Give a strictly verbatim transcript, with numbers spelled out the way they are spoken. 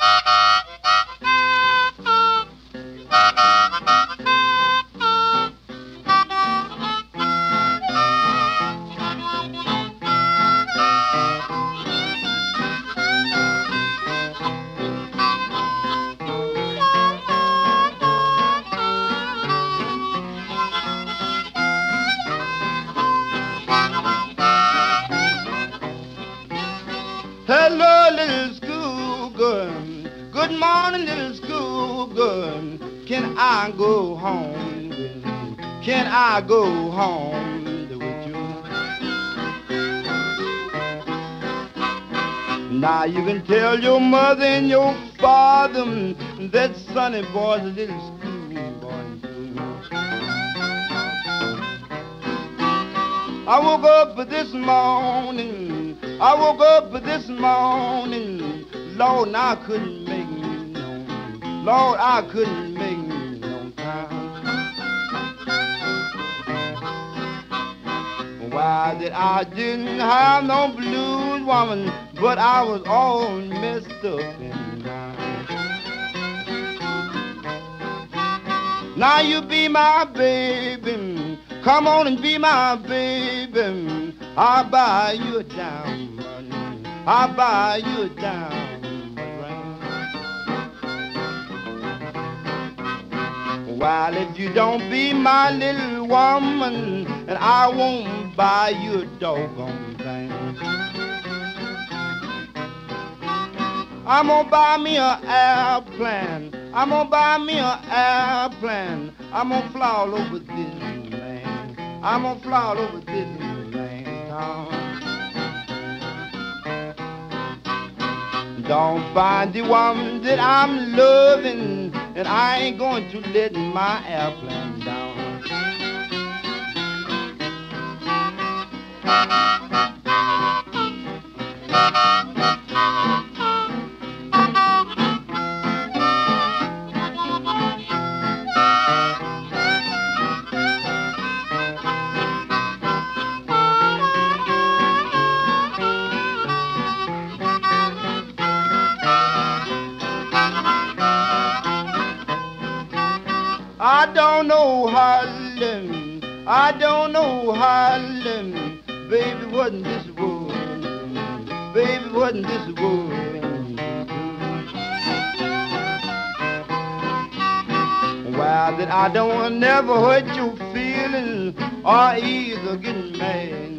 Hello, little schoolgirl. Good morning, little schoolgirl. Can I go home? Can I go home with you? Now you can tell your mother and your father that Sonny boy's a little schoolboy too. I woke up this morning, I woke up this morning, Lord, I couldn't make me no, Lord, I couldn't make me no time. Why that I didn't have no blues, woman, but I was all messed up inside. Now you be my baby, come on and be my baby. I'll buy you a diamond, I'll buy you a diamond ring. While if you don't be my little woman, and I won't buy you a doggone thing. I'm gonna buy me an airplane, I'm gonna buy me an airplane. I'm gonna fly all over Disneyland, I'm gonna fly all over Disneyland town. Don't find the woman that I'm loving, and I ain't going to let my airplane down. I don't know Harlem, I don't know Harlem, baby, wasn't this world, baby, wasn't this world. Well, that I don't never hurt your feelings or either get mad.